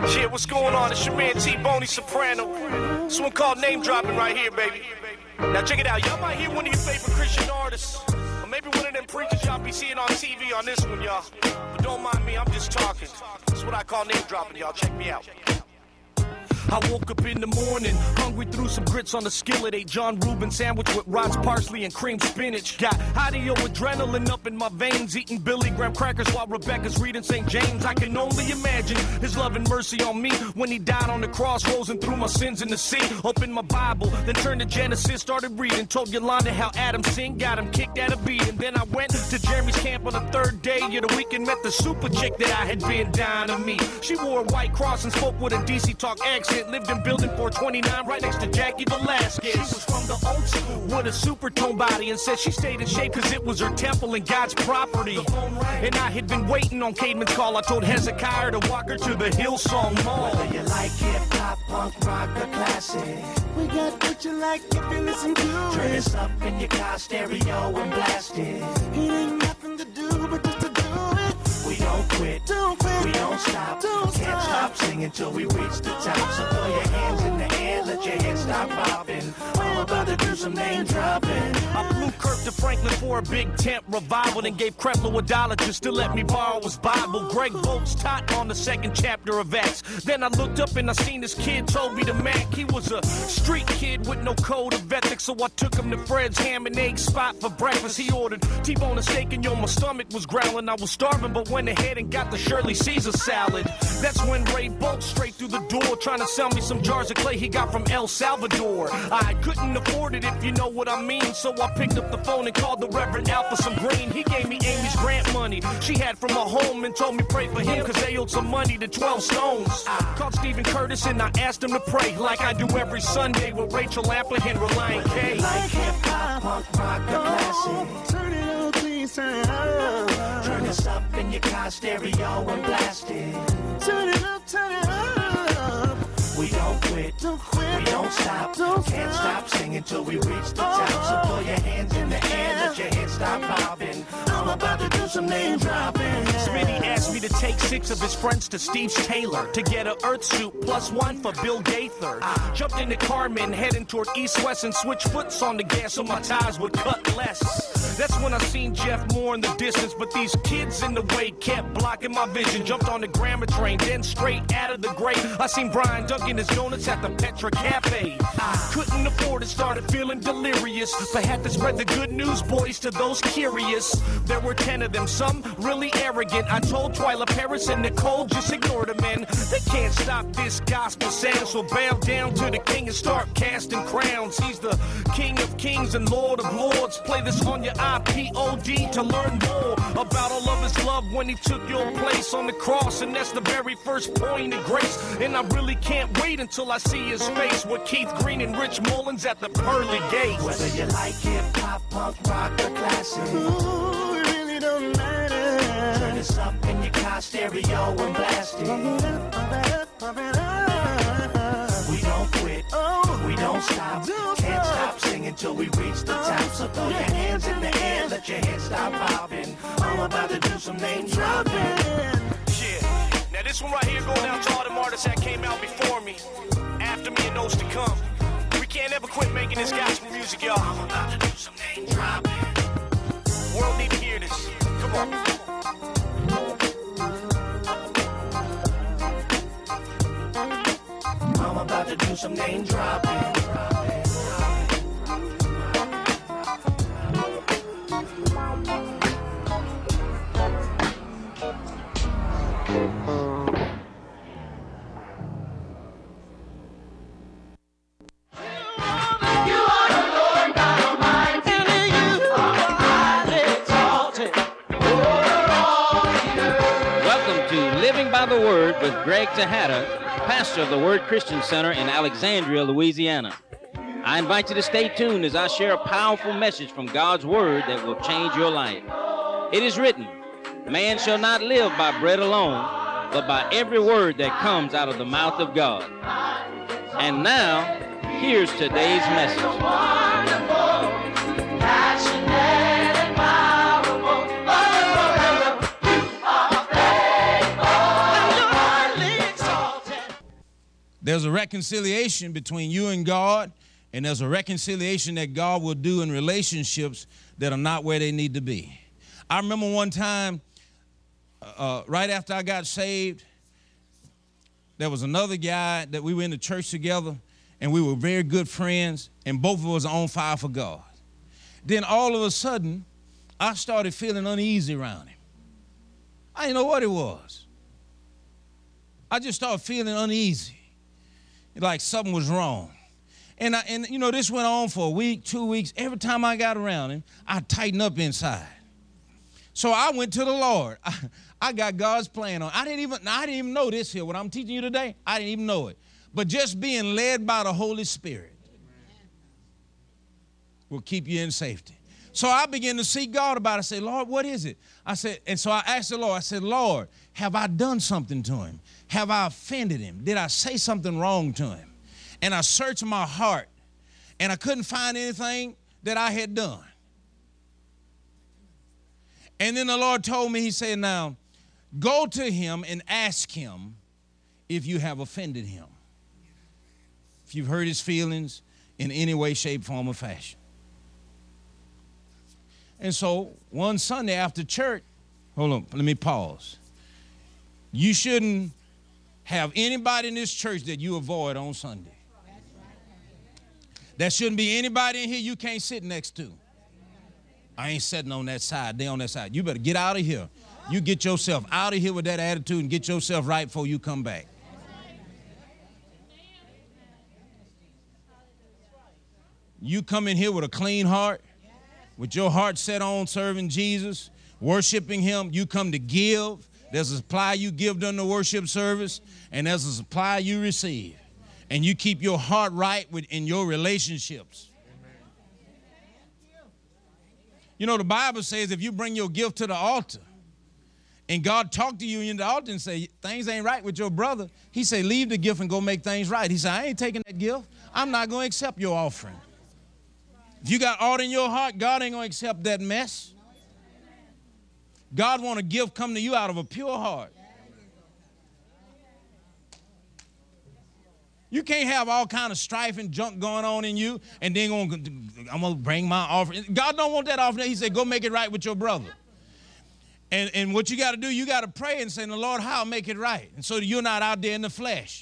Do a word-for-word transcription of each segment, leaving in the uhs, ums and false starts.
Yeah, what's going on? It's your man T-Boney Soprano. This one called Name Dropping right here, baby. Now check it out. Y'all might hear one of your favorite Christian artists, or maybe one of them preachers y'all be seeing on T V on this one, y'all. But don't mind me, I'm just talking. That's what I call name dropping, y'all. Check me out. I woke up in the morning, hungry, threw some grits on the skillet, ate John Reuben sandwich with Rod's parsley and cream spinach. Got audio adrenaline up in my veins, eating Billy Graham crackers while Rebecca's reading Saint James. I can only imagine his love and mercy on me when he died on the cross, rose and threw my sins in the sea. Opened my Bible, then turned to Genesis, started reading, told Yolanda how Adam sinned, got him kicked out of beating. Then I went to Jeremy's camp on the third day of the week and met the super chick that I had been dying to meet. She wore a white cross and spoke with a D C talk accent. Lived in building four twenty-nine right next to Jackie Velasquez. She was from the old school with a super tone body and said she stayed in shape because it was her temple and God's property. And I had been waiting on Cademan's call. I told Hezekiah to walk her to the Hillsong Mall. Whether you like hip-hop, punk, rock, or classic, we got what you like if you listen to it. Turn this up in your car stereo and blast it. It ain't nothing to do but just to do it. We don't quit, don't quit. We don't stop, don't can't stop. stop singing till we reach the top. So throw your hands in the air, let your head start bobbing. I'm about to do some name dropping. I flew Kirk to Franklin for a big tent revival and gave Creflo a dollar just to let me borrow his Bible. Greg Bolt's taught on the second chapter of Acts. Then I looked up and I seen this kid, Toby the Mac. He was a street kid with no code of ethics, so I took him to Fred's ham and egg spot for breakfast. He ordered T-bone and steak and yo, my stomach was growling. I was starving but went ahead and got the Shirley Caesar salad. That's when Ray Bolt straight through the door trying to sell me some jars of clay he got from El Salvador. I couldn't afford it if you know what I mean, so I picked up the phone and called the Reverend Al for some green. He gave me Amy's grant money she had from her home and told me pray for him because they owed some money to twelve Stones. I called Stephen Curtis and I asked him to pray like I do every Sunday with Rachel Amplin and Reliant K. Like hip-hop, punk, rock, or classic, turn it up, please turn it up. Turn this up in your car stereo and blast it. Turn it up, turn it up. We don't quit, don't quit. We don't stop, don't can't stop singing till we reach the top. So throw your hands in the air, let your head start bobbing. I'm about to do some name dropping. Smitty asked me to take six of his friends to Steve's Tailor to get a Earth suit plus one for Bill Gaither. I jumped in the Carmen heading toward East West and switched foots on the gas so my tires would cut less. That's when I seen Jeff Moore in the distance, but these kids in the way kept blocking my vision. Jumped on the Grammar train, then straight out of the grave I seen Brian dunking his donuts at the Petra Cafe. I couldn't afford it, started feeling delirious, but had to spread the good news, boys, to those curious. There were ten of them, some really arrogant. I told Twyla Paris and Nicole just ignore the men. They can't stop this gospel sound, so bow down to the king and start casting crowns. He's the king of kings and lord of lords. Play this on your iPod to learn more about all of his love when he took your place on the cross, and that's the very first point of grace. And I really can't wait until I see his face with Keith Green and Rich Mullins at the pearly gates. Whether you like hip-hop, punk, rock, or classic, ooh, it really don't matter. Turn this up in your car stereo and blast it. We don't quit, oh, we don't stop, don't can't stop singing till we reach the top. So throw your hands in the air, let your head start bobbing. I'm about to do some name dropping. Yeah, now this one right here going out to all them artists that came out before me, after me, and those to come. We can't ever quit making this gospel music, y'all. I'm about to do some name dropping. The world need to hear this. Come on. I'm about to do some name dropping. By the Word with Greg Tejada, pastor of the Word Christian Center in Alexandria, Louisiana. I invite you to stay tuned as I share a powerful message from God's Word that will change your life. It is written, man shall not live by bread alone, but by every word that comes out of the mouth of God. And now, here's today's message. There's a reconciliation between you and God, and there's a reconciliation that God will do in relationships that are not where they need to be. I remember one time, uh, right after I got saved, there was another guy that we were in the church together, and we were very good friends, and both of us on fire for God. Then all of a sudden, I started feeling uneasy around him. I didn't know what it was. I just started feeling uneasy, like something was wrong. And, I, and you know, this went on for a week, two weeks. Every time I got around him, I tightened up inside. So I went to the Lord. I, I got God's plan on. I didn't even, I didn't even know this here. What I'm teaching you today, I didn't even know it. But just being led by the Holy Spirit will keep you in safety. So I began to seek God about it. I said, Lord, what is it? I said, and so I asked the Lord, I said, Lord, have I done something to him? Have I offended him? Did I say something wrong to him? And I searched my heart, and I couldn't find anything that I had done. And then the Lord told me, he said, now, go to him and ask him if you have offended him, if you've hurt his feelings in any way, shape, form, or fashion. And so one Sunday after church, hold on, let me pause. You shouldn't have anybody in this church that you avoid on Sunday. There shouldn't be anybody in here you can't sit next to. I ain't sitting on that side. They on that side. You better get out of here. You get yourself out of here with that attitude and get yourself right before you come back. You come in here with a clean heart, with your heart set on serving Jesus, worshiping him. You come to give. There's a supply you give during the worship service, and there's a supply you receive. And you keep your heart right with, in your relationships. You know, the Bible says if you bring your gift to the altar and God talk to you in the altar and say, things ain't right with your brother, he say, leave the gift and go make things right. He said, I ain't taking that gift. I'm not going to accept your offering. If you got art in your heart, God ain't going to accept that mess. God want a gift come to you out of a pure heart. You can't have all kind of strife and junk going on in you and then gonna, I'm going to bring my offering. God don't want that offering. He said, go make it right with your brother. And, and what you got to do, you got to pray and say, the Lord, how I'll make it right. And so you're not out there in the flesh.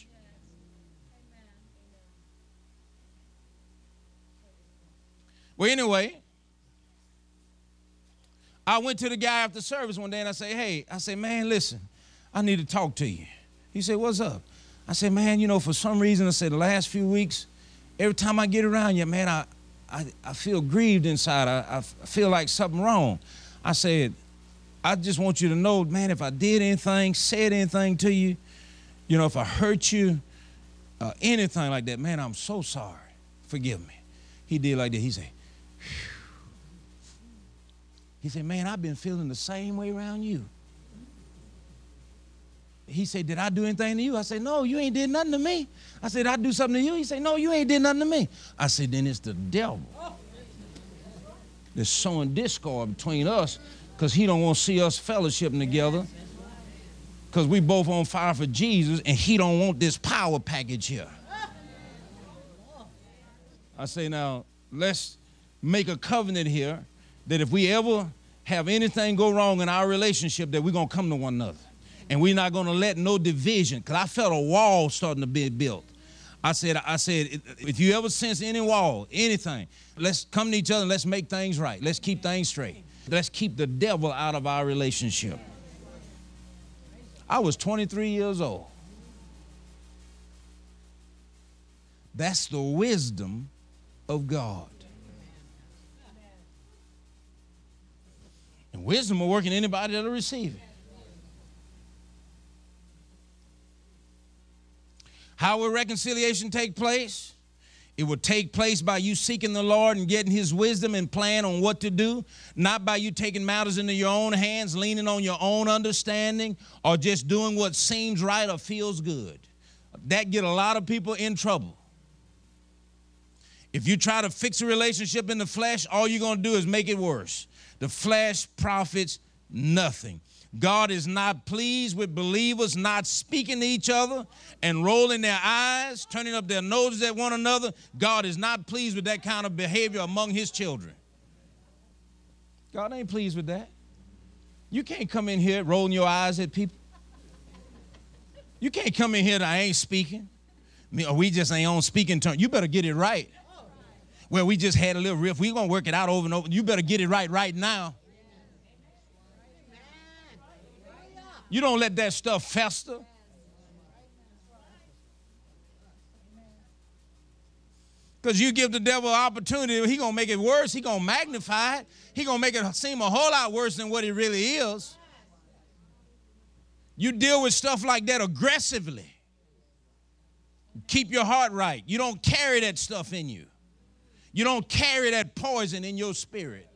Well, anyway, I went to the guy after service one day and I said, hey, I said, man, listen, I need to talk to you. He said, what's up? I said, man, you know, for some reason, I said, the last few weeks, every time I get around you, man, I, I, I feel grieved inside. I, I feel like something wrong. I said, I just want you to know, man, if I did anything, said anything to you, you know, if I hurt you, uh, anything like that, man, I'm so sorry. Forgive me. He did like that. He said, phew. He said, man, I've been feeling the same way around you. He said, did I do anything to you? I said, no, you ain't did nothing to me. I said, did I do something to you? He said, no, you ain't did nothing to me. I said, then it's the devil that's sowing discord between us because he don't want to see us fellowshipping together because we both on fire for Jesus and he don't want this power package here. I say, now, let's make a covenant here that if we ever have anything go wrong in our relationship that we're going to come to one another. And we're not going to let no division, because I felt a wall starting to be built. I said, I said, if you ever sense any wall, anything, let's come to each other and let's make things right. Let's keep things straight. Let's keep the devil out of our relationship. I was twenty-three years old. That's the wisdom of God. And wisdom will work in anybody that'll receive it. How will reconciliation take place? It will take place by you seeking the Lord and getting his wisdom and plan on what to do, not by you taking matters into your own hands, leaning on your own understanding, or just doing what seems right or feels good. That get a lot of people in trouble. If you try to fix a relationship in the flesh, all you're going to do is make it worse. The flesh profits nothing. God is not pleased with believers not speaking to each other and rolling their eyes, turning up their noses at one another. God is not pleased with that kind of behavior among his children. God ain't pleased with that. You can't come in here rolling your eyes at people. You can't come in here that I ain't speaking. Or we just ain't on speaking terms. You better get it right. Well, we just had a little riff. We're going to work it out over and over. You better get it right right now. You don't let that stuff fester. Because you give the devil an opportunity, he going to make it worse. He going to magnify it. He going to make it seem a whole lot worse than what it really is. You deal with stuff like that aggressively. Keep your heart right. You don't carry that stuff in you. You don't carry that poison in your spirit.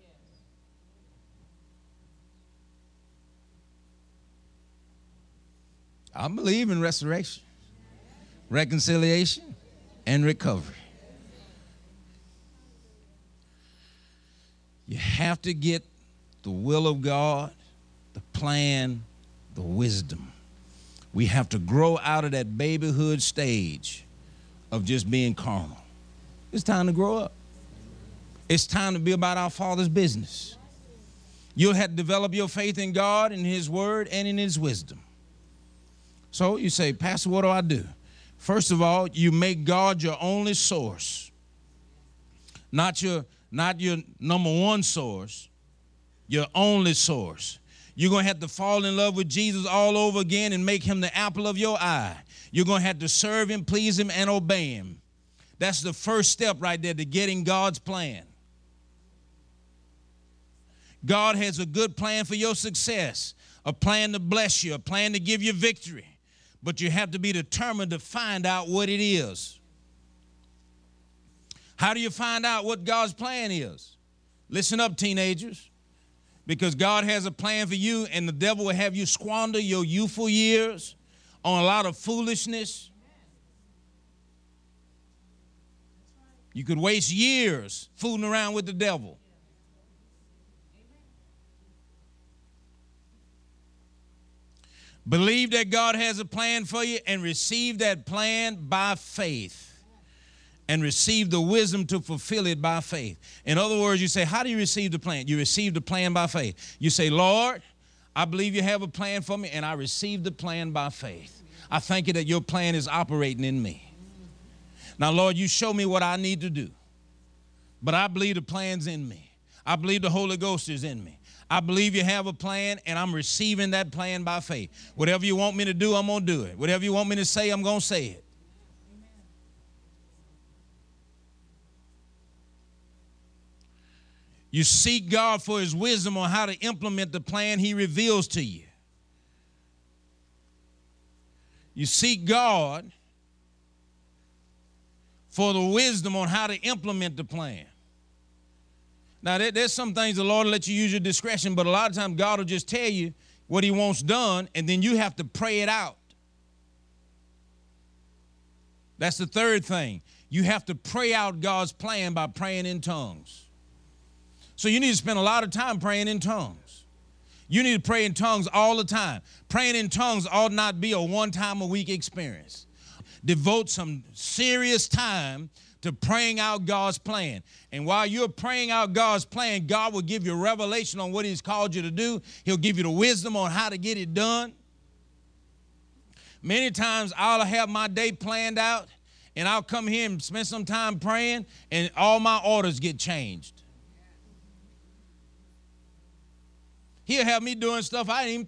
I believe in restoration, reconciliation, and recovery. You have to get the will of God, the plan, the wisdom. We have to grow out of that babyhood stage of just being carnal. It's time to grow up. It's time to be about our Father's business. You'll have to develop your faith in God, in his word, and in his wisdom. So you say, Pastor, what do I do? First of all, you make God your only source. Not your, not your number one source, your only source. You're going to have to fall in love with Jesus all over again and make him the apple of your eye. You're going to have to serve him, please him, and obey him. That's the first step right there to getting God's plan. God has a good plan for your success, a plan to bless you, a plan to give you victory. But you have to be determined to find out what it is. How do you find out what God's plan is? Listen up, teenagers, because God has a plan for you, and the devil will have you squander your youthful years on a lot of foolishness. You could waste years fooling around with the devil. Believe that God has a plan for you and receive that plan by faith. And receive the wisdom to fulfill it by faith. In other words, you say, how do you receive the plan? You receive the plan by faith. You say, Lord, I believe you have a plan for me, and I receive the plan by faith. I thank you that your plan is operating in me. Now, Lord, you show me what I need to do. But I believe the plan's in me. I believe the Holy Ghost is in me. I believe you have a plan, and I'm receiving that plan by faith. Whatever you want me to do, I'm going to do it. Whatever you want me to say, I'm going to say it. You seek God for his wisdom on how to implement the plan he reveals to you. You seek God for the wisdom on how to implement the plan. Now, there, there's some things the Lord will let you use your discretion, but a lot of times God will just tell you what he wants done, and then you have to pray it out. That's the third thing. You have to pray out God's plan by praying in tongues. So you need to spend a lot of time praying in tongues. You need to pray in tongues all the time. Praying in tongues ought not be a one-time-a-week experience. Devote some serious time to praying out God's plan. And while you're praying out God's plan, God will give you revelation on what he's called you to do. He'll give you the wisdom on how to get it done. Many times I'll have my day planned out, and I'll come here and spend some time praying, and all my orders get changed. He'll have me doing stuff I didn't even